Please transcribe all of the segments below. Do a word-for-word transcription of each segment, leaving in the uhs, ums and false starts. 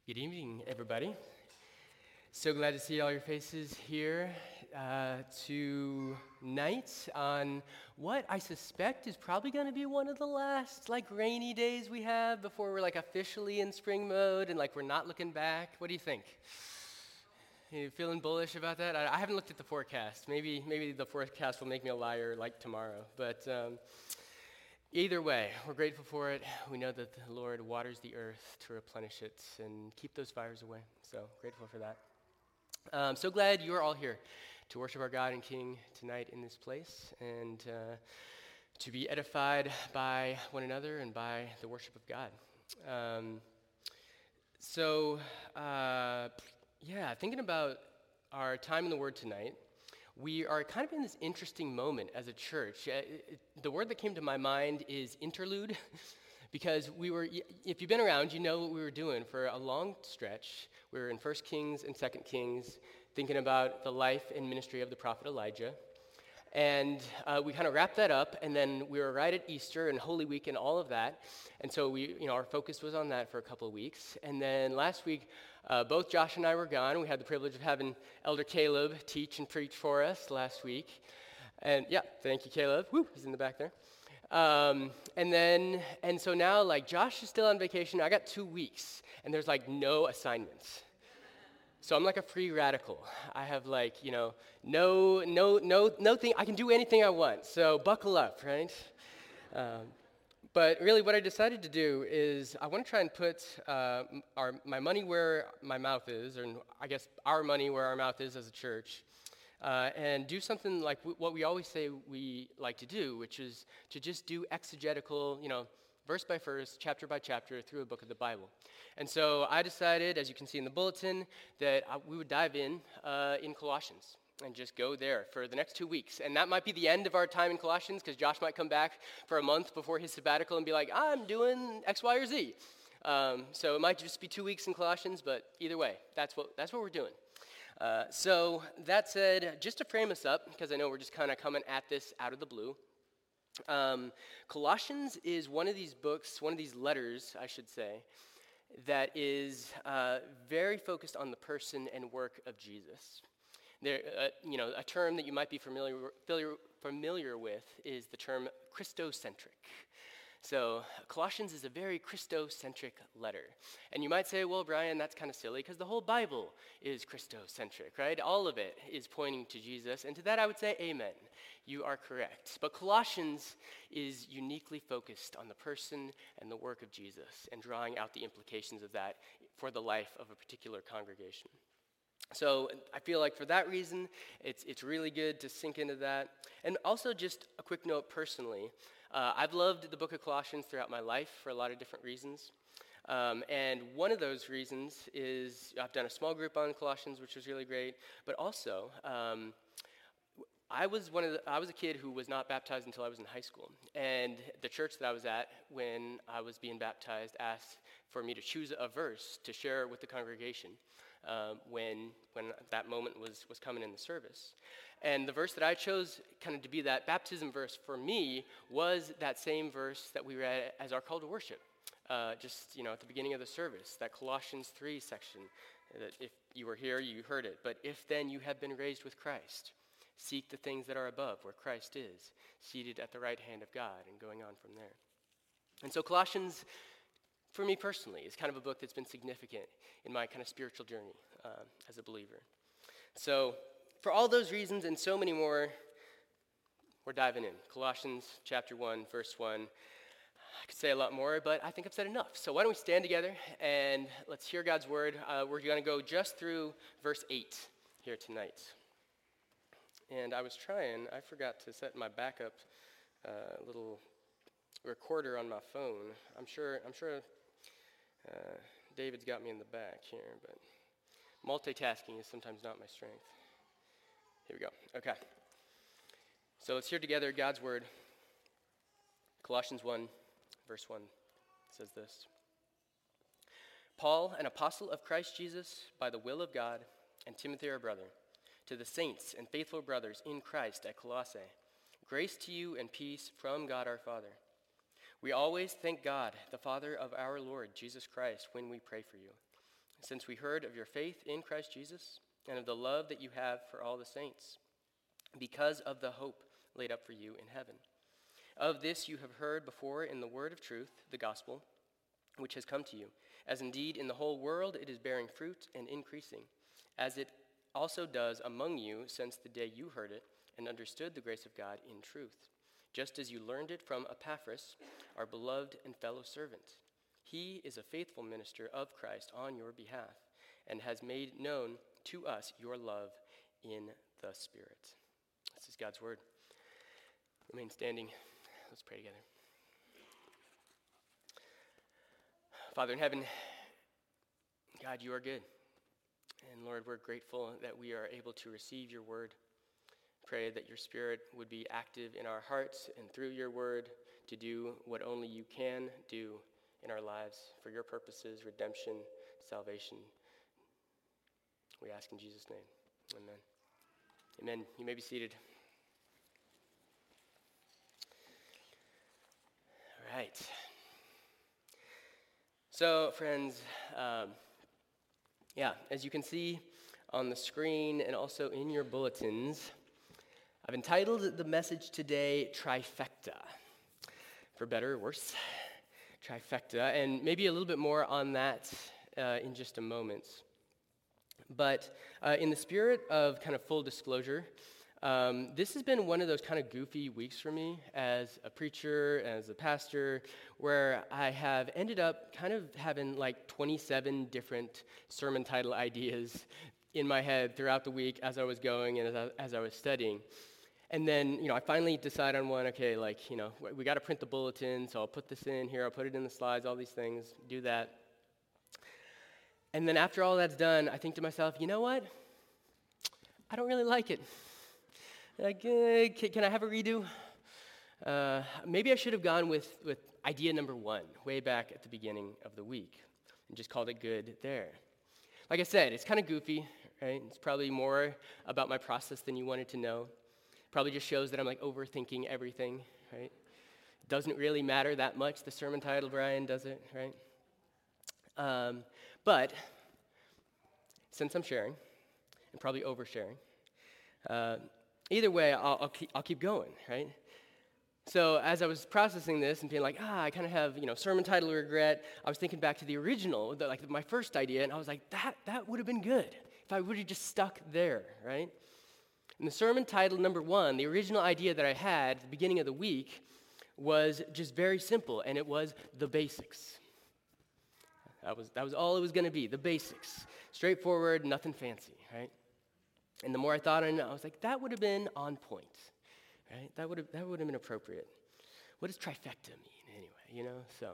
Good evening, everybody. So glad to see all your faces here uh, tonight on what I suspect is probably going to be one of the last like rainy days we have before we're like officially in spring mode and like we're not looking back. What do you think? You feeling bullish about that? I, I haven't looked at the forecast. Maybe maybe the forecast will make me a liar like tomorrow. But um, either way, we're grateful for it. We know that the Lord waters the earth to replenish it and keep those fires away. So grateful for that. I'm so glad you're all here to worship our God and King tonight in this place and uh, to be edified by one another and by the worship of God. Um, so, uh, yeah, thinking about our time in the Word tonight, we are kind of in this interesting moment as a church. Uh, it, it, the word that came to my mind is interlude, because we were, if you've been around, you know what we were doing for a long stretch. We were in First Kings and Second Kings, thinking about the life and ministry of the prophet Elijah. And uh, we kind of wrapped that up, and then we were right at Easter and Holy Week and all of that. And so we, you know, our focus was on that for a couple of weeks. And then last week, uh, both Josh and I were gone. We had the privilege of having Elder Caleb teach and preach for us last week. And yeah, thank you, Caleb. Woo, he's in the back there. Um, and then, and so now, like, Josh is still on vacation. I got two weeks, and there's like no assignments. So I'm like a free radical. I have like, you know, no, no, no, no thing. I can do anything I want. So buckle up, right? Um, but really, what I decided to do is I want to try and put uh, our my money where my mouth is, or I guess our money where our mouth is as a church, uh, and do something like w- what we always say we like to do, which is to just do exegetical, you know, verse by verse, chapter by chapter, through a book of the Bible. And so I decided, as you can see in the bulletin, that I, we would dive in uh, in Colossians and just go there for the next two weeks. And that might be the end of our time in Colossians, because Josh might come back for a month before his sabbatical and be like, I'm doing X, Y, or Z. Um, so it might just be two weeks in Colossians, but either way, that's what that's what we're doing. Uh, so that said, just to frame us up, because I know we're just kind of coming at this out of the blue, um, Colossians is one of these books, one of these letters, I should say, that is uh, very focused on the person and work of Jesus. There, uh, you know, a term that you might be familiar, familiar familiar with is the term Christocentric. So Colossians is a very Christocentric letter. And you might say, well, Brian, that's kind of silly because the whole Bible is Christocentric, right? All of it is pointing to Jesus. And to that I would say, amen. You are correct. But Colossians is uniquely focused on the person and the work of Jesus and drawing out the implications of that for the life of a particular congregation. So I feel like for that reason, it's it's really good to sink into that. And also just a quick note personally, uh, I've loved the book of Colossians throughout my life for a lot of different reasons. Um, and one of those reasons is I've done a small group on Colossians, which was really great. But also, um, I was one of the, I was a kid who was not baptized until I was in high school. And the church that I was at when I was being baptized asked for me to choose a verse to share with the congregation. Um, when when that moment was, was coming in the service. And the verse that I chose kind of to be that baptism verse for me was that same verse that we read as our call to worship, uh, just, you know, at the beginning of the service, that Colossians three section, that if you were here, you heard it. But if then you have been raised with Christ, seek the things that are above, where Christ is, seated at the right hand of God, and going on from there. And so Colossians, for me personally, is kind of a book that's been significant in my kind of spiritual journey uh, as a believer. So for all those reasons and so many more, we're diving in. Colossians chapter one, verse one. I could say a lot more, but I think I've said enough. So why don't we stand together and let's hear God's word. Uh, we're going to go just through verse eight here tonight. And I was trying, I forgot to set my backup uh, little recorder on my phone. I'm sure, I'm sure uh, David's got me in the back here, but multitasking is sometimes not my strength. Here we go. Okay. So let's hear together God's word. Colossians one, verse one says this. Paul, an apostle of Christ Jesus, by the will of God, and Timothy our brother, to the saints and faithful brothers in Christ at Colossae, grace to you and peace from God our Father. We always thank God, the Father of our Lord Jesus Christ, when we pray for you, since we heard of your faith in Christ Jesus and of the love that you have for all the saints, because of the hope laid up for you in heaven. Of this you have heard before in the word of truth, the gospel, which has come to you, as indeed in the whole world it is bearing fruit and increasing, as it also does among you since the day you heard it and understood the grace of God in truth, just as you learned it from Epaphras, our beloved and fellow servant. He is a faithful minister of Christ on your behalf and has made known to us your love in the Spirit. This is God's word. Remain standing. Let's pray together. Father in heaven, God, you are good. And Lord, we're grateful that we are able to receive your word. Pray that your Spirit would be active in our hearts and through your word to do what only you can do in our lives for your purposes, redemption, salvation. We ask in Jesus' name. Amen. Amen. You may be seated. All right. So, friends, um, yeah, as you can see on the screen and also in your bulletins, I've entitled the message today, Trifecta, for better or worse, Trifecta, and maybe a little bit more on that uh, in just a moment. But uh, in the spirit of kind of full disclosure, um, this has been one of those kind of goofy weeks for me as a preacher, as a pastor, where I have ended up kind of having like twenty-seven different sermon title ideas in my head throughout the week as I was going and as I, as I was studying. And then, you know, I finally decide on one, okay, like, you know, we got to print the bulletin, so I'll put this in here, I'll put it in the slides, all these things, do that. And then after all that's done, I think to myself, you know what? I don't really like it. Like, uh, can, can I have a redo? Uh, maybe I should have gone with, with idea number one, way back at the beginning of the week, and just called it good there. Like I said, it's kind of goofy, right? It's probably more about my process than you wanted to know. Probably just shows that I'm like overthinking everything, right? Doesn't really matter that much, the sermon title, Brian, does it, right? Um, but since I'm sharing, and probably oversharing, uh, either way, I'll, I'll, keep, I'll keep going, right? So as I was processing this and being like, ah, I kind of have, you know, sermon title regret, I was thinking back to the original, the, like my first idea, and I was like, that that would have been good if I would have just stuck there, right? And the sermon title number one, the original idea that I had at the beginning of the week was just very simple, and it was the basics. That was, that was all it was going to be, the basics. Straightforward, nothing fancy, right? And the more I thought on it, I was like, that would have been on point, right? That would have that would have been appropriate. What does trifecta mean anyway, you know? So,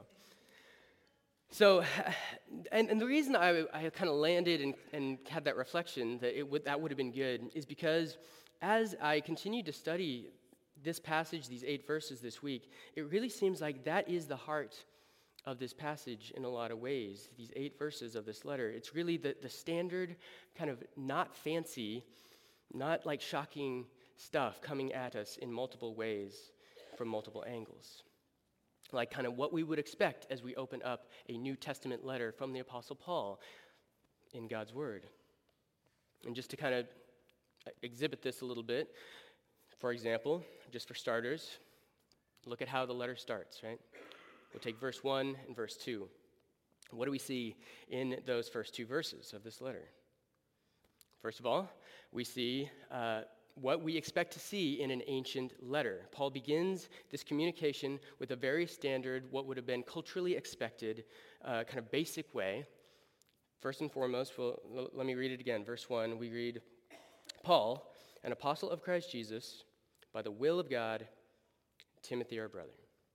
so and, and the reason I, I kind of landed and, and had that reflection that it would, that would have been good is because as I continued to study this passage, these eight verses this week, it really seems like that is the heart of this passage in a lot of ways, these eight verses of this letter. It's really the, the standard kind of not fancy, not like shocking stuff coming at us in multiple ways from multiple angles. Like kind of what we would expect as we open up a New Testament letter from the Apostle Paul in God's Word. And just to kind of exhibit this a little bit, for example, just for starters, look at how the letter starts, right? We'll take verse one and verse two. What do we see in those first two verses of this letter? First of all, we see uh, what we expect to see in an ancient letter. Paul begins this communication with a very standard, what would have been culturally expected, uh, kind of basic way. First and foremost, we'll, let me read it again. Verse one, we read, Paul, an apostle of Christ Jesus, by the will of God, Timothy our brother.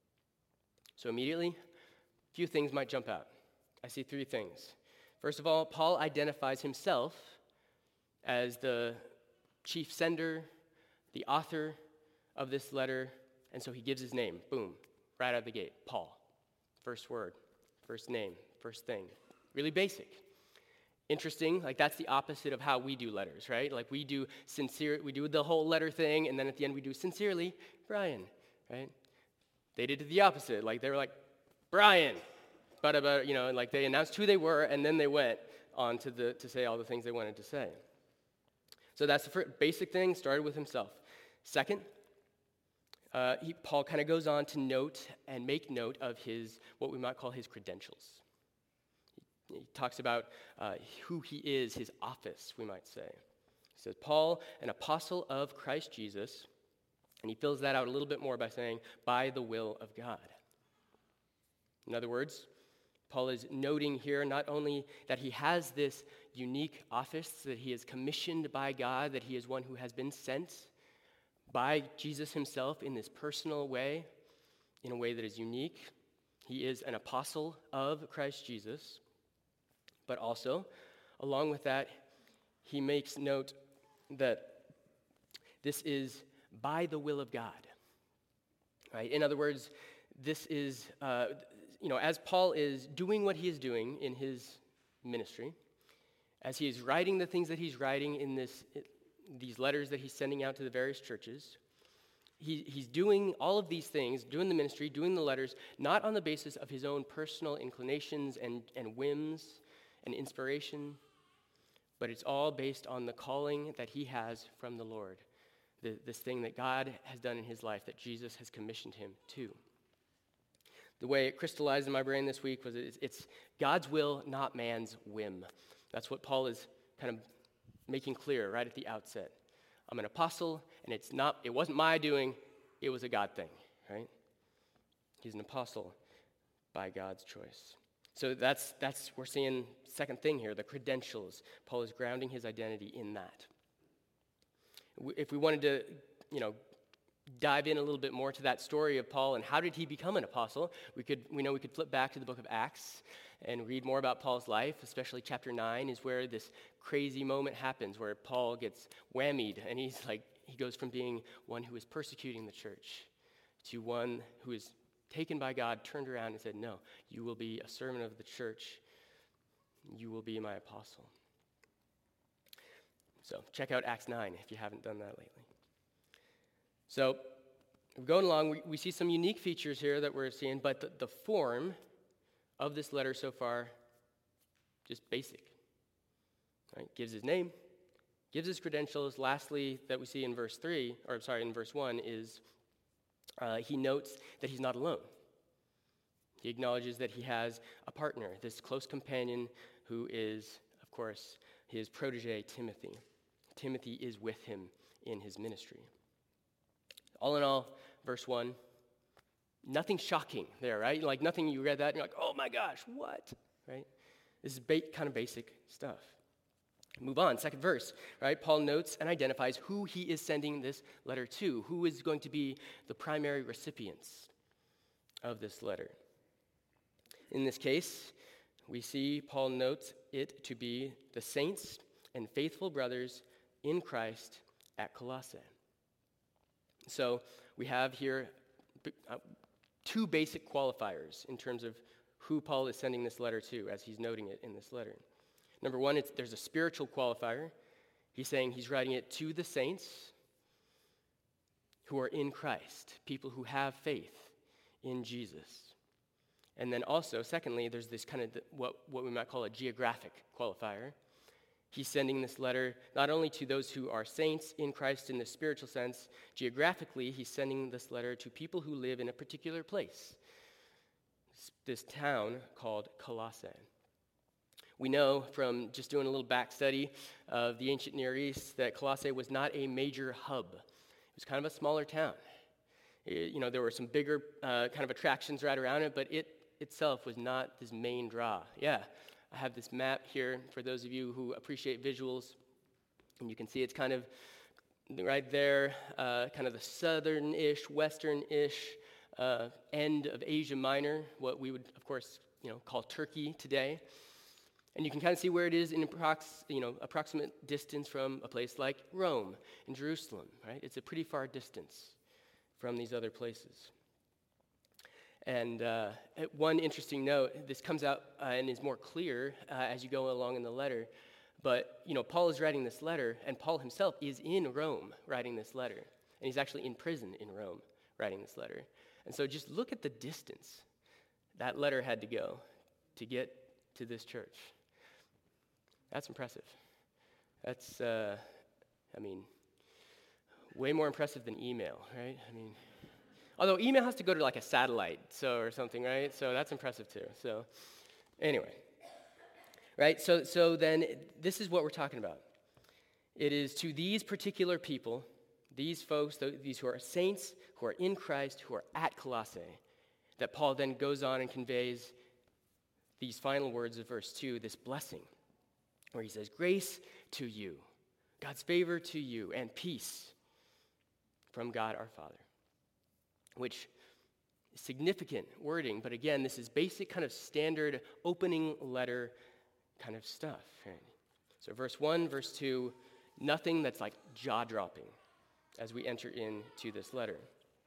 So immediately, a few things might jump out. I see three things. First of all, Paul identifies himself as the chief sender, the author of this letter, and so he gives his name. Boom, right out of the gate, Paul. First word, first name, first thing. Really basic. Interesting, like that's the opposite of how we do letters, right? Like we do sincere, we do the whole letter thing, and then at the end we do sincerely, Brian, right? They did the opposite. Like they were like, Brian, but about, you know, like they announced who they were, and then they went on to, the, to say all the things they wanted to say. So that's the first basic thing, started with himself. Second, uh, he, Paul kind of goes on to note and make note of his, what we might call his credentials. He, he talks about uh, who he is, his office, we might say. He says, Paul, an apostle of Christ Jesus, and he fills that out a little bit more by saying, by the will of God. In other words, Paul is noting here not only that he has this unique office, that he is commissioned by God, that he is one who has been sent by Jesus himself in this personal way, in a way that is unique. He is an apostle of Christ Jesus. But also, along with that, he makes note that this is by the will of God. Right? In other words, this is, uh, you know, as Paul is doing what he is doing in his ministry, as he is writing the things that he's writing in this, these letters that he's sending out to the various churches, he, he's doing all of these things, doing the ministry, doing the letters, not on the basis of his own personal inclinations and, and whims and inspiration, but it's all based on the calling that he has from the Lord, the, this thing that God has done in his life, that Jesus has commissioned him to. The way it crystallized in my brain this week was it's, it's God's will, not man's whim. That's what Paul is kind of making clear right at the outset. I'm an apostle, and it's not, it wasn't my doing, it was a God thing, right? He's an apostle by God's choice. So that's, that's we're seeing second thing here, the credentials. Paul is grounding his identity in that. If we wanted to, you know, dive in a little bit more to that story of Paul and how did he become an apostle, we could we know we could flip back to the book of Acts and read more about Paul's life, especially chapter nine is where this crazy moment happens where Paul gets whammied and he's like, he goes from being one who is persecuting the church to one who is taken by God, turned around and said, no, you will be a servant of the church. You will be my apostle. So check out Acts nine if you haven't done that lately. So going along, we, we see some unique features here that we're seeing, but the, the form of this letter so far, just basic. Right? Gives his name, gives his credentials. Lastly, that we see in verse three, or sorry, in verse one, is uh, he notes that he's not alone. He acknowledges that he has a partner, this close companion who is, of course, his protege, Timothy. Timothy is with him in his ministry. All in all, verse one, nothing shocking there, right? Like nothing, you read that and you're like, oh my gosh, what? Right? This is ba- kind of basic stuff. Move on, second verse, right? Paul notes and identifies who he is sending this letter to, who is going to be the primary recipients of this letter. In this case, we see Paul notes it to be the saints and faithful brothers in Christ at Colossae. So we have here uh, two basic qualifiers in terms of who Paul is sending this letter to, as he's noting it in this letter. Number one, it's, there's a spiritual qualifier. He's saying he's writing it to the saints who are in Christ, people who have faith in Jesus. And then also, secondly, there's this kind of the, what, what we might call a geographic qualifier. He's sending this letter not only to those who are saints in Christ in the spiritual sense, geographically, he's sending this letter to people who live in a particular place, this town called Colossae. We know from just doing a little back study of the ancient Near East that Colossae was not a major hub. It was kind of a smaller town. It, you know, there were some bigger uh, kind of attractions right around it, but it itself was not this main draw. Yeah. I have this map here for those of you who appreciate visuals, and you can see it's kind of right there, uh, kind of the southern-ish, western-ish uh, end of Asia Minor, what we would, of course, you know, call Turkey today. And you can kind of see where it is in approx- you know, approximate distance from a place like Rome and Jerusalem, right? It's a pretty far distance from these other places. And uh, one interesting note, this comes out uh, and is more clear uh, as you go along in the letter, but, you know, Paul is writing this letter, and Paul himself is in Rome writing this letter, and he's actually in prison in Rome writing this letter. And so just look at the distance that letter had to go to get to this church. That's impressive. That's, uh, I mean, way more impressive than email, right? I mean, although email has to go to like a satellite, so or something, right? So that's impressive too. So anyway, right? So so then this is what we're talking about. It is to these particular people, these folks, these who are saints, who are in Christ, who are at Colossae, that Paul then goes on and conveys these final words of verse two, this blessing, where he says, grace to you, God's favor to you, and peace from God our Father. Which is significant wording, but again, this is basic kind of standard opening letter kind of stuff. Right? So verse one, verse two, nothing that's like jaw-dropping as we enter into this letter.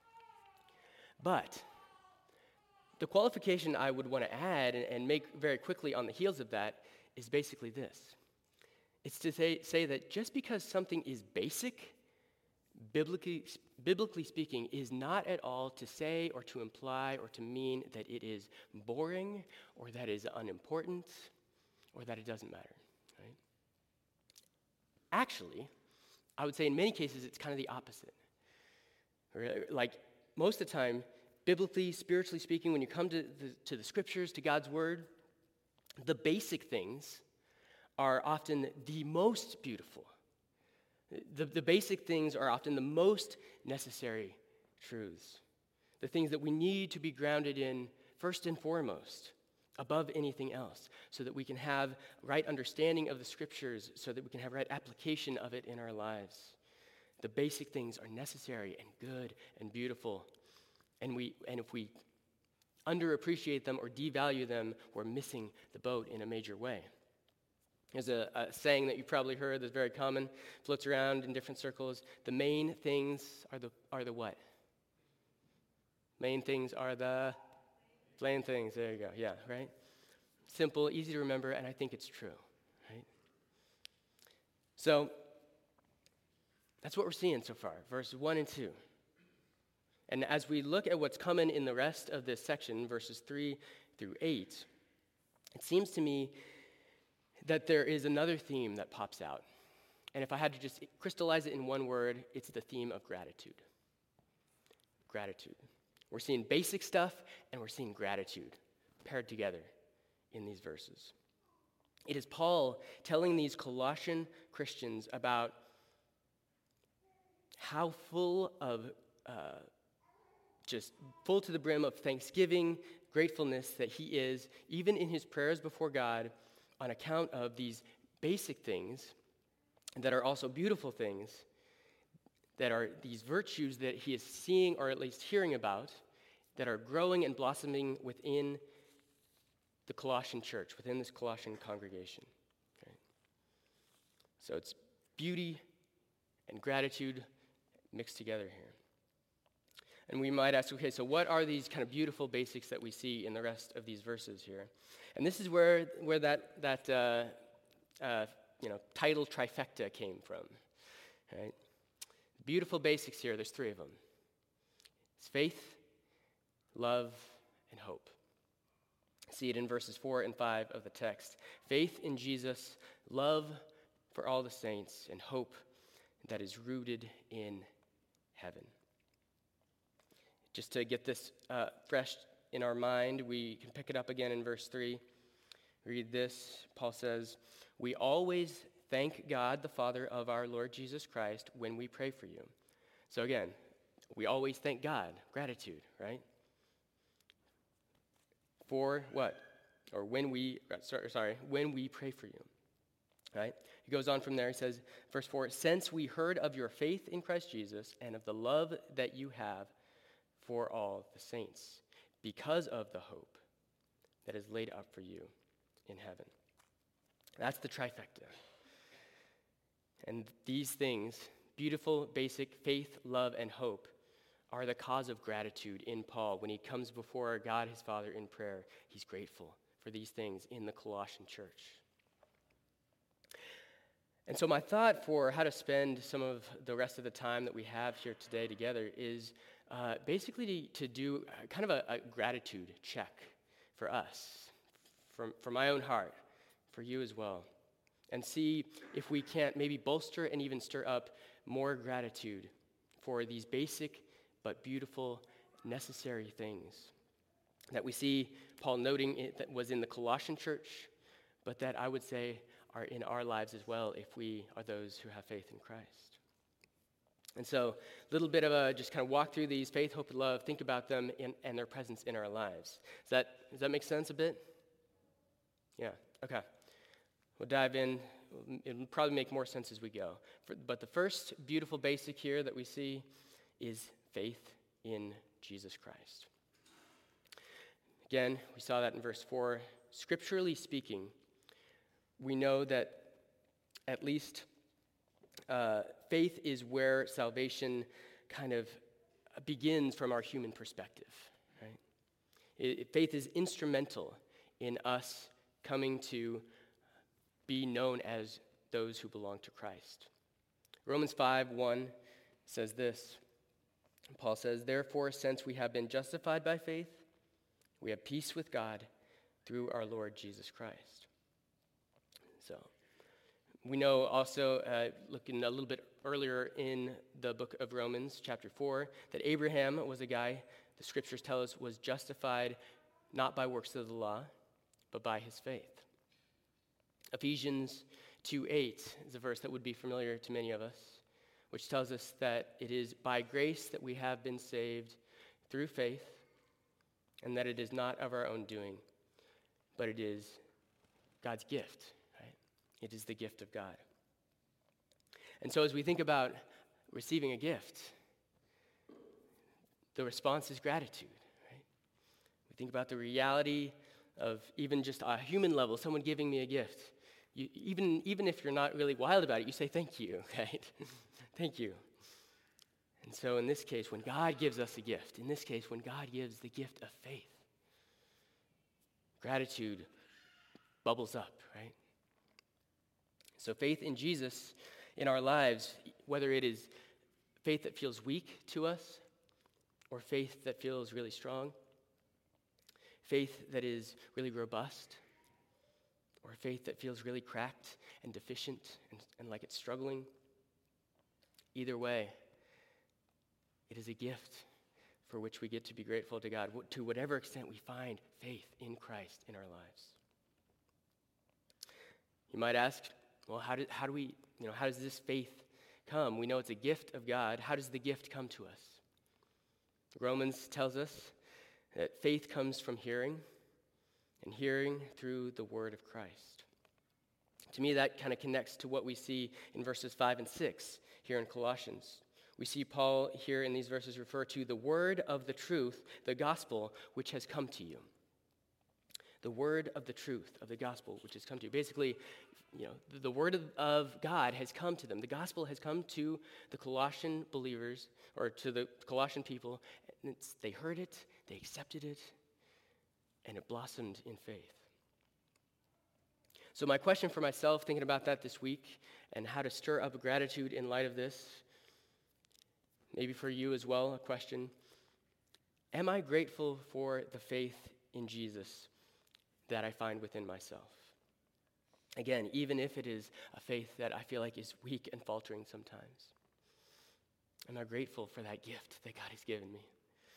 But the qualification I would want to add and, and make very quickly on the heels of that is basically this. It's to say, say that just because something is basic, biblically, biblically speaking, is not at all to say or to imply or to mean that it is boring or that it is unimportant or that it doesn't matter. Right? Actually, I would say in many cases it's kind of the opposite. Like most of the time, biblically, spiritually speaking, when you come to the, to the scriptures, to God's word, the basic things are often the most beautiful. The, the basic things are often the most necessary truths. The things that we need to be grounded in first and foremost, above anything else, so that we can have right understanding of the scriptures, so that we can have right application of it in our lives. The basic things are necessary and good and beautiful. And we, and if we underappreciate them or devalue them, we're missing the boat in a major way. There's a, a saying that you probably heard that's very common, floats around in different circles. The main things are the are the what? Main things are the plain things. There you go. Yeah, right? Simple, easy to remember, and I think it's true, right? So that's what we're seeing so far, verses one and two. And as we look at what's coming in the rest of this section, verses three through eight, it seems to me that there is another theme that pops out. And if I had to just crystallize it in one word, it's the theme of gratitude. Gratitude. We're seeing basic stuff and we're seeing gratitude paired together in these verses. It is Paul telling these Colossian Christians about how full of uh, just full to the brim of thanksgiving, gratefulness that he is, even in his prayers before God, on account of these basic things that are also beautiful things, that are these virtues that he is seeing or at least hearing about, that are growing and blossoming within the Colossian church, within this Colossian congregation. Okay? So it's beauty and gratitude mixed together here. And we might ask, okay, so what are these kind of beautiful basics that we see in the rest of these verses here? And this is where where that that uh, uh, you know title trifecta came from, right? Beautiful basics here. There's three of them. It's faith, love, and hope. See it in verses four and five of the text. Faith in Jesus, love for all the saints, and hope that is rooted in heaven. Just to get this uh, fresh in our mind, we can pick it up again in verse three. Read this. Paul says, "We always thank God, the Father of our Lord Jesus Christ, when we pray for you." So again, we always thank God. Gratitude, right? For what? Or when we, sorry, when we pray for you. Right? He goes on from there. He says, verse four, "Since we heard of your faith in Christ Jesus and of the love that you have for all the saints, because of the hope that is laid up for you in heaven." That's the trifecta. And these things, beautiful, basic faith, love, and hope, are the cause of gratitude in Paul. When he comes before God, his Father, in prayer, he's grateful for these things in the Colossian church. And so my thought for how to spend some of the rest of the time that we have here today together is uh, basically to, to do kind of a, a gratitude check for us, from, from my own heart, for you as well. and see if we can't maybe bolster and even stir up more gratitude for these basic but beautiful, necessary things that we see Paul noting it, that was in the Colossian church, but that I would say are in our lives as well if we are those who have faith in Christ. And so a little bit of a just kind of walk through these: faith, hope, and love, think about them in, and their presence in our lives. Does that, does that make sense a bit? Yeah, okay. We'll dive in. It'll probably make more sense as we go. For, but the first beautiful basic here that we see is faith in Jesus Christ. Again, we saw that in verse four. Scripturally speaking, we know that at least uh, faith is where salvation kind of begins from our human perspective, right? It, faith is instrumental in us coming to be known as those who belong to Christ. Romans five one says this. Paul says, "Therefore, since we have been justified by faith, we have peace with God through our Lord Jesus Christ." So, we know also, uh, looking a little bit earlier in the book of Romans, chapter four, that Abraham was a guy, the scriptures tell us, was justified not by works of the law, but by his faith. Ephesians two eight is a verse that would be familiar to many of us, which tells us that it is by grace that we have been saved through faith, and that it is not of our own doing, but it is God's gift, right? It is the gift of God. And so as we think about receiving a gift, the response is gratitude, right? We think about the reality of even just a human level, someone giving me a gift. You, even, even if you're not really wild about it, you say thank you, right? Thank you. And so in this case, when God gives us a gift, in this case, when God gives the gift of faith, gratitude bubbles up, right? So faith in Jesus in our lives, whether it is faith that feels weak to us or faith that feels really strong, faith that is really robust, or faith that feels really cracked and deficient and, and like it's struggling, either way, it is a gift for which we get to be grateful to God, to whatever extent we find faith in Christ in our lives. You might ask, well, how do, how do we, you know, how does this faith come? We know it's a gift of God. How does the gift come to us? Romans tells us that faith comes from hearing, and hearing through the word of Christ. To me, that kind of connects to what we see in verses five and six here in Colossians. We see Paul here in these verses refer to the word of the truth, the gospel, which has come to you. The word of the truth of the gospel, which has come to you. Basically, you know, the, the word of, of God has come to them. The gospel has come to the Colossian believers, or to the Colossian people. And it's, they heard it, they accepted it, and it blossomed in faith. So my question for myself, thinking about that this week, and how to stir up gratitude in light of this, maybe for you as well, a question: am I grateful for the faith in Jesus that I find within myself? Again, even if it is a faith that I feel like is weak and faltering sometimes, am I grateful for that gift that God has given me?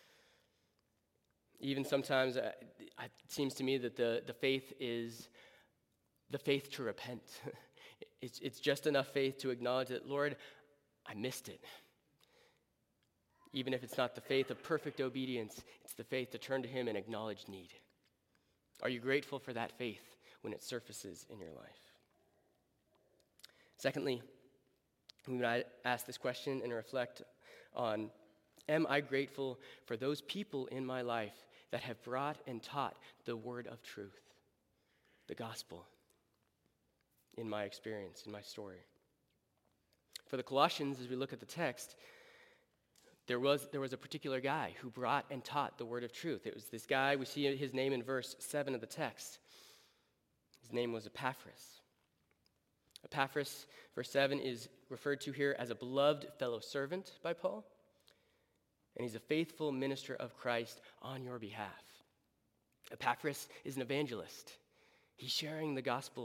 Even sometimes uh, it seems to me that the, the faith is the faith to repent. it's, it's just enough faith to acknowledge that, Lord, I missed it. Even if it's not the faith of perfect obedience, it's the faith to turn to him and acknowledge need. Are you grateful for that faith when it surfaces in your life? Secondly, we might ask this question and reflect on, am I grateful for those people in my life that have brought and taught the word of truth, the gospel, in my experience, in my story? For the Colossians, as we look at the text, There was, there was a particular guy who brought and taught the word of truth. It was this guy, we see his name in verse seven of the text. His name was Epaphras. Epaphras, verse seven, is referred to here as a beloved fellow servant by Paul, and he's a faithful minister of Christ on your behalf. Epaphras is an evangelist. He's sharing the gospel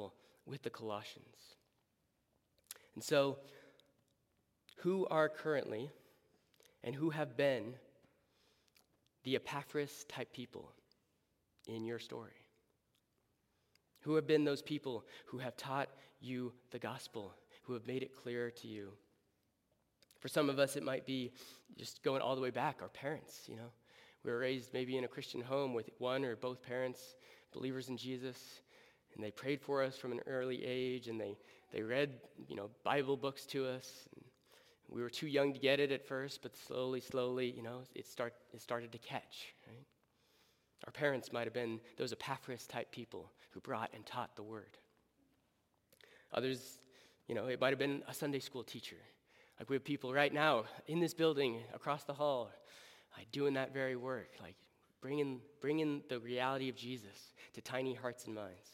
with the Colossians. And so, who are currently and who have been the Epaphras type people in your story? Who have been those people who have taught you the gospel, who have made it clear to you? For some of us, it might be just going all the way back, our parents, you know. We were raised maybe in a Christian home with one or both parents, believers in Jesus, and they prayed for us from an early age, and they, they read, you know, Bible books to us. And we were too young to get it at first, but slowly, slowly, you know, it, start, it started to catch, right? Our parents might have been those Epaphras-type people who brought and taught the word. Others, you know, it might have been a Sunday school teacher. Like we have people right now in this building, across the hall, like doing that very work, like bringing, bringing the reality of Jesus to tiny hearts and minds.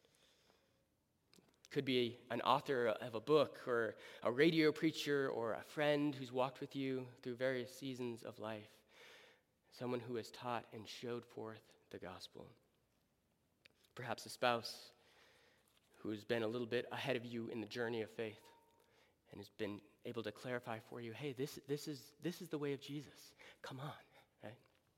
Could be an author of a book or a radio preacher or a friend who's walked with you through various seasons of life. Someone who has taught and showed forth the gospel. Perhaps a spouse who has been a little bit ahead of you in the journey of faith and has been able to clarify for you, hey, this, this, is, this is the way of Jesus. Come on, right?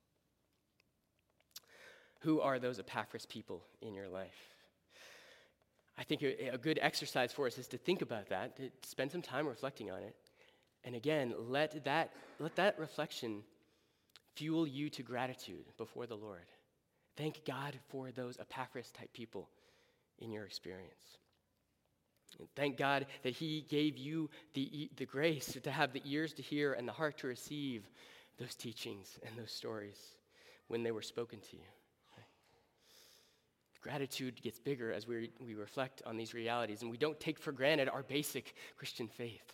Who are those Epaphras people in your life? I think a, a good exercise for us is to think about that, to spend some time reflecting on it. And again, let that, let that reflection fuel you to gratitude before the Lord. Thank God for those Epaphras-type people in your experience. And thank God that he gave you the, the grace to have the ears to hear and the heart to receive those teachings and those stories when they were spoken to you. Right? Gratitude gets bigger as we, we reflect on these realities, and we don't take for granted our basic Christian faith.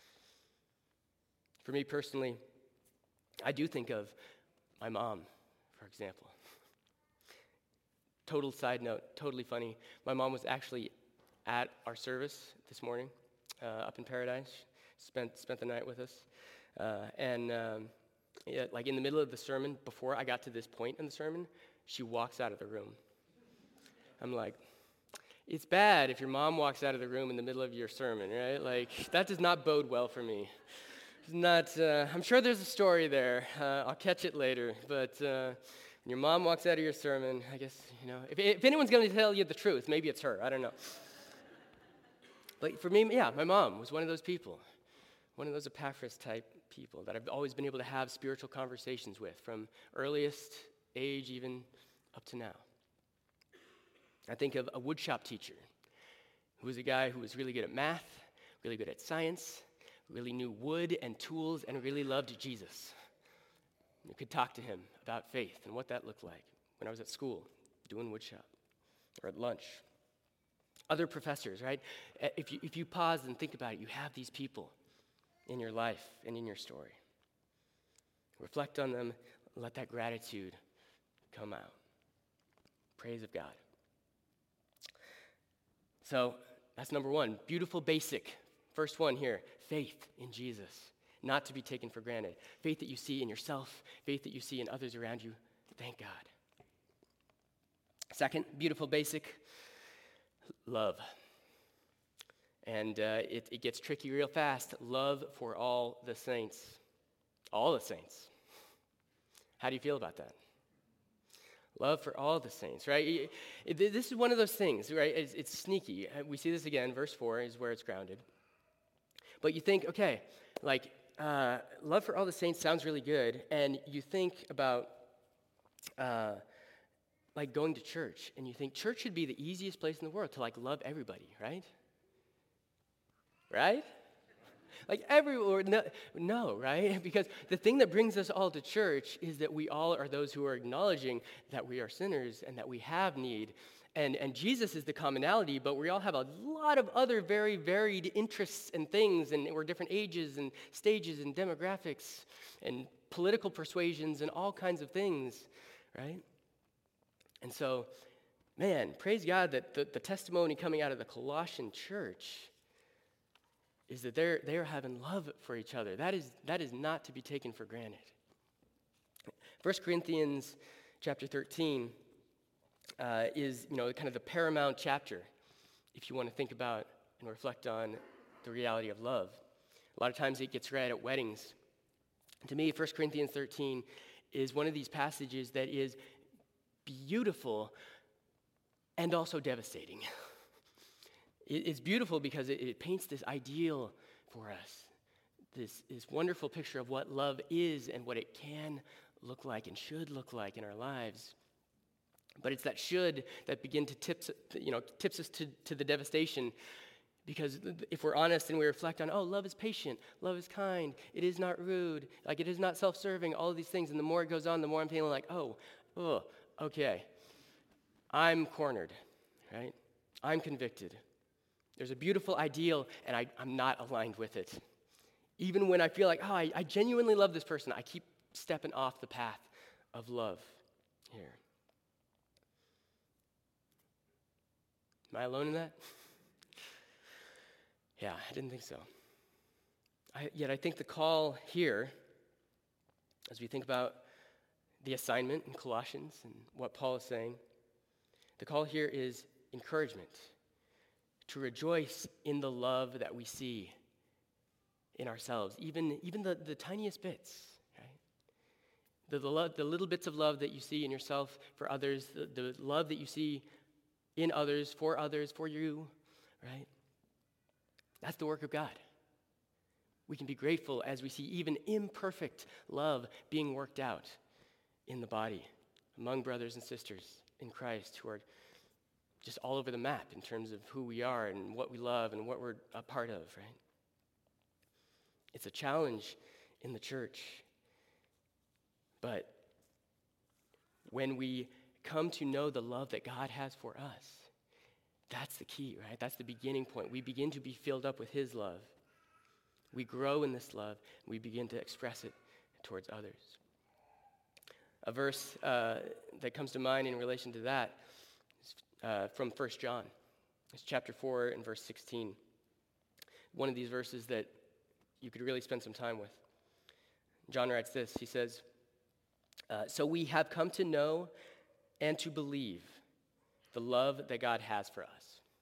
For me personally, I do think of my mom, for example. Total side note, totally funny. My mom was actually at our service this morning uh, up in Paradise. Spent spent the night with us. Uh, and um, yeah, like in the middle of the sermon, before I got to this point in the sermon, she walks out of the room. I'm like, it's bad if your mom walks out of the room in the middle of your sermon, right? Like, that does not bode well for me. It's not, uh, I'm sure there's a story there. Uh, I'll catch it later. But uh, when your mom walks out of your sermon, I guess, you know, if, if anyone's going to tell you the truth, maybe it's her. I don't know. But for me, yeah, my mom was one of those people, one of those Epaphras-type people that I've always been able to have spiritual conversations with from earliest age even up to now. I think of a woodshop teacher who was a guy who was really good at math, really good at science, really knew wood and tools, and really loved Jesus. You could talk to him about faith and what that looked like when I was at school doing woodshop or at lunch. Other professors, right? If you, if you pause and think about it, you have these people in your life and in your story. Reflect on them, let that gratitude come out. Praise of God. So that's number one, beautiful basic. First one here, faith in Jesus, not to be taken for granted. Faith that you see in yourself, faith that you see in others around you. Thank God. Second, beautiful basic, love. And uh, it, it gets tricky real fast. Love for all the saints. All the saints. How do you feel about that? Love for all the saints, right? It, it, this is one of those things, right? It's, it's sneaky. We see this again. Verse four is where it's grounded. But you think, okay, like, uh, love for all the saints sounds really good. And you think about, uh, like, going to church. And you think church should be the easiest place in the world to, like, love everybody, right? Right? Like everywhere, no, no, right? Because the thing that brings us all to church is that we all are those who are acknowledging that we are sinners and that we have need. And, and Jesus is the commonality, but we all have a lot of other very varied interests and things, and we're different ages and stages and demographics and political persuasions and all kinds of things, right? And so, man, praise God that the, the testimony coming out of the Colossian church is that they're they're having love for each other. That is that is not to be taken for granted. First Corinthians chapter thirteen uh, is, you know, kind of the paramount chapter if you want to think about and reflect on the reality of love. A lot of times it gets read at weddings. To me, First Corinthians thirteen is one of these passages that is beautiful and also devastating. It's beautiful because it, it paints this ideal for us, this, this wonderful picture of what love is and what it can look like and should look like in our lives. But it's that should that begin to tips, you know, tips us to, to the devastation. Because if we're honest and we reflect on, oh, love is patient, love is kind, it is not rude, like it is not self-serving, all of these things, and the more it goes on, the more I'm feeling like, oh, oh, okay, I'm cornered, right? I'm convicted. There's a beautiful ideal, and I, I'm not aligned with it. Even when I feel like, oh, I, I genuinely love this person, I keep stepping off the path of love here. Am I alone in that? Yeah, I didn't think so. I, yet I think the call here, as we think about the assignment in Colossians and what Paul is saying, the call here is encouragement, to rejoice in the love that we see in ourselves, even, even the, the tiniest bits, right? The, the, lo- the little bits of love that you see in yourself for others, the, the love that you see in others, for others, for you, right? That's the work of God. We can be grateful as we see even imperfect love being worked out in the body, among brothers and sisters in Christ who are just all over the map in terms of who we are and what we love and what we're a part of, right? It's a challenge in the church. But when we come to know the love that God has for us, that's the key, right? That's the beginning point. We begin to be filled up with his love. We grow in this love, and we begin to express it towards others. A verse uh, that comes to mind in relation to that is uh, from First John. It's chapter four and verse sixteen. One of these verses that you could really spend some time with. John writes this. He says, uh, so we have come to know and to believe the love that God has for us.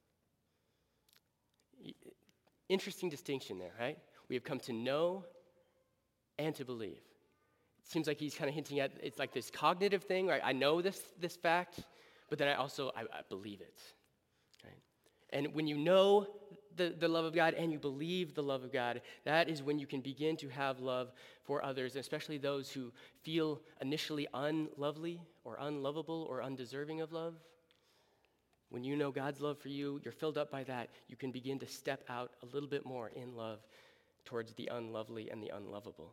Interesting distinction there, right? We have come to know and to believe. It seems like he's kind of hinting at, it's like this cognitive thing, right? I know this this fact, but then I also, I, I believe it, right? And when you know the, the love of God and you believe the love of God, that is when you can begin to have love for others, especially those who feel initially unlovely or unlovable or undeserving of love. When you know God's love for you, you're filled up by that, you can begin to step out a little bit more in love towards the unlovely and the unlovable.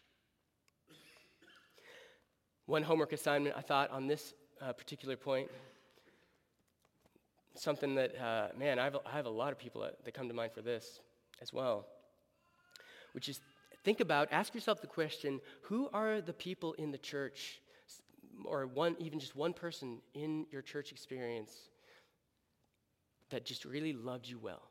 One homework assignment I thought on this uh, particular point, something that, uh, man, I have, a, I have a lot of people that, that come to mind for this as well, which is think about, ask yourself the question, who are the people in the church, or one, even just one person in your church experience that just really loved you well?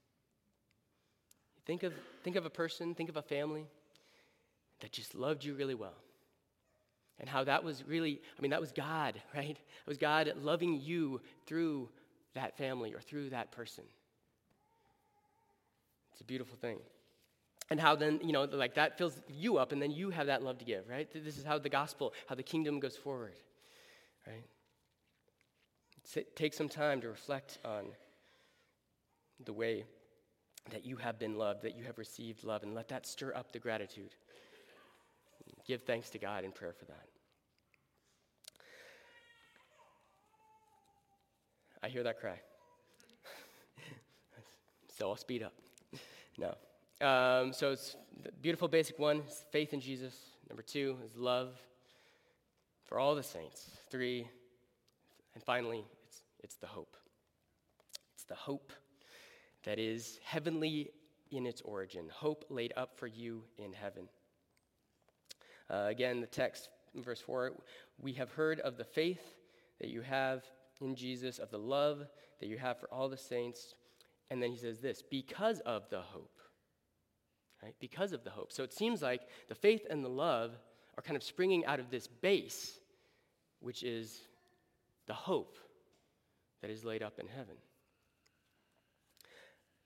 Think of, think of a person, think of a family that just loved you really well. And how that was really, I mean, that was God, right? It was God loving you through that family or through that person. It's a beautiful thing. And how then, you know, like that fills you up and then you have that love to give, right? This is how the gospel, how the kingdom goes forward, right? Take some time to reflect on the way that you have been loved, that you have received love, and let that stir up the gratitude. Give thanks to God in prayer for that. I hear that cry. So I'll speed up. No. Um, so it's the beautiful basic one is faith in Jesus. Number two is love for all the saints. Three, and finally, it's it's the hope. It's the hope that is heavenly in its origin. Hope laid up for you in heaven. Uh, again, the text in verse four, we have heard of the faith that you have in Jesus, of the love that you have for all the saints. And then he says this, because of the hope. Right? Because of the hope. So it seems like the faith and the love are kind of springing out of this base, which is the hope that is laid up in heaven.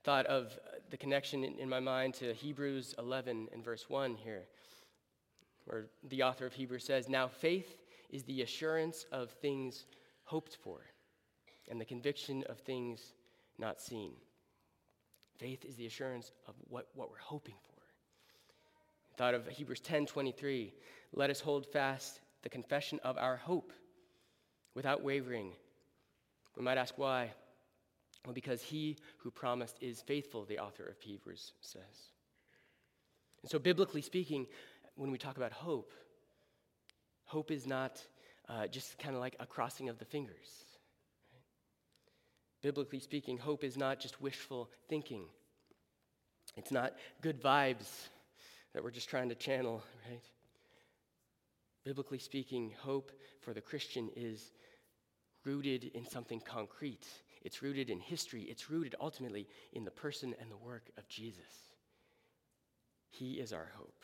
thought of the connection in, in my mind to Hebrews eleven and verse one here, where the author of Hebrews says, "Now faith is the assurance of things hoped for, and the conviction of things not seen." Faith is the assurance of what, what we're hoping for. Thought of Hebrews ten twenty-three, "Let us hold fast the confession of our hope without wavering." We might ask why. Well, because he who promised is faithful, the author of Hebrews says. And so biblically speaking, when we talk about hope, hope is not uh, just kind of like a crossing of the fingers. Right? Biblically speaking, hope is not just wishful thinking. It's not good vibes that we're just trying to channel, right? Biblically speaking, hope for the Christian is rooted in something concrete. It's rooted in history. It's rooted ultimately in the person and the work of Jesus. He is our hope.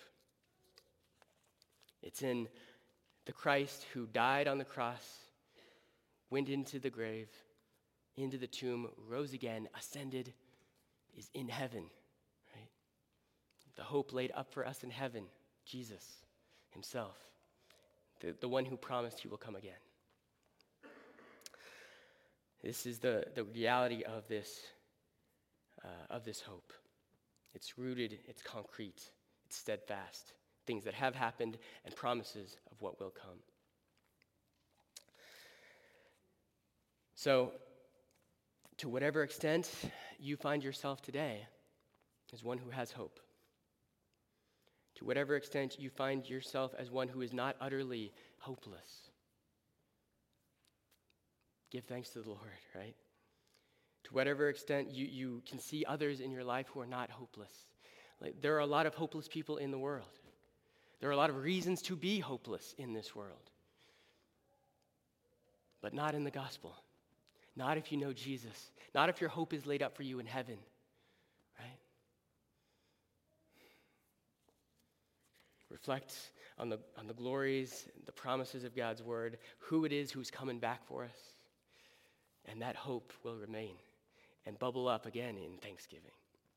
It's in the Christ who died on the cross, went into the grave, into the tomb, rose again, ascended, is in heaven, right? The hope laid up for us in heaven, Jesus himself, the, the one who promised he will come again. This is the, the reality of this, uh, of this hope. It's rooted, it's concrete, it's steadfast. Things that have happened and promises of what will come. So, to whatever extent you find yourself today as one who has hope, to whatever extent you find yourself as one who is not utterly hopeless, give thanks to the Lord, right? To whatever extent you, you can see others in your life who are not hopeless. Like, there are a lot of hopeless people in the world. There are a lot of reasons to be hopeless in this world. But not in the gospel. Not if you know Jesus. Not if your hope is laid up for you in heaven, right? Reflect on the, on the glories, the promises of God's word, who it is who's coming back for us. And that hope will remain and bubble up again in thanksgiving.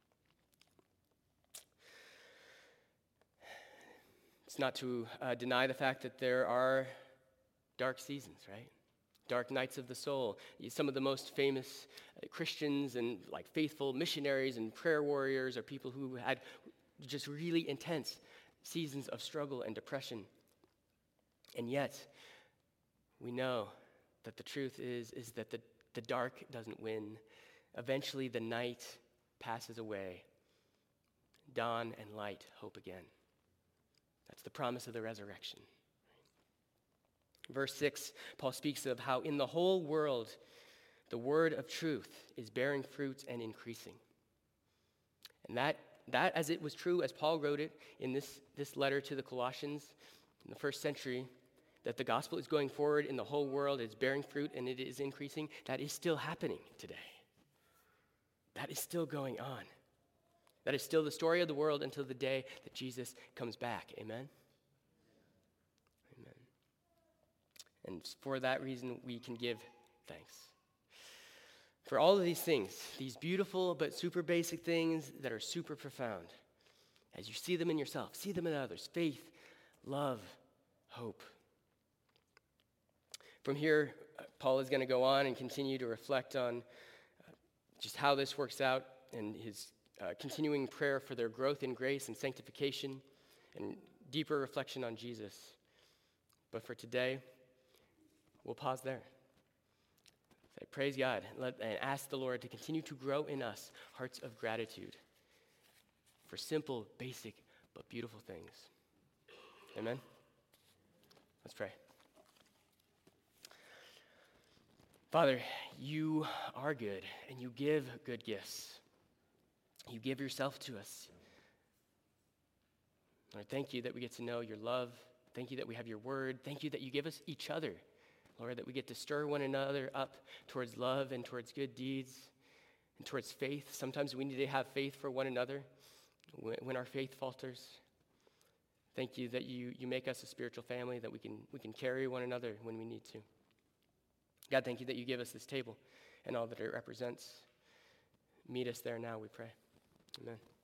It's not to uh, deny the fact that there are dark seasons, right? Dark nights of the soul. Some of the most famous uh, Christians and like faithful missionaries and prayer warriors are people who had just really intense seasons of struggle and depression. And yet, we know that the truth is, is that the The dark doesn't win. Eventually, the night passes away. Dawn and light hope again. That's the promise of the resurrection. Verse six, Paul speaks of how in the whole world, the word of truth is bearing fruit and increasing. And that, that as it was true, as Paul wrote it in this, this letter to the Colossians in the first century, that the gospel is going forward in the whole world, it's bearing fruit, and it is increasing, that is still happening today. That is still going on. That is still the story of the world until the day that Jesus comes back. Amen? Amen. And for that reason, we can give thanks. For all of these things, these beautiful but super basic things that are super profound, as you see them in yourself, see them in others, faith, love, hope. From here, Paul is going to go on and continue to reflect on uh, just how this works out and his uh, continuing prayer for their growth in grace and sanctification and deeper reflection on Jesus. But for today, we'll pause there. Say, praise God let, and ask the Lord to continue to grow in us hearts of gratitude for simple, basic, but beautiful things. Amen? Let's pray. Father, you are good, and you give good gifts. You give yourself to us. Lord, thank you that we get to know your love. Thank you that we have your word. Thank you that you give us each other. Lord, that we get to stir one another up towards love and towards good deeds and towards faith. Sometimes we need to have faith for one another when our faith falters. Thank you that you, you make us a spiritual family, that we can, we can carry one another when we need to. God, thank you that you give us this table and all that it represents. Meet us there now, we pray. Amen.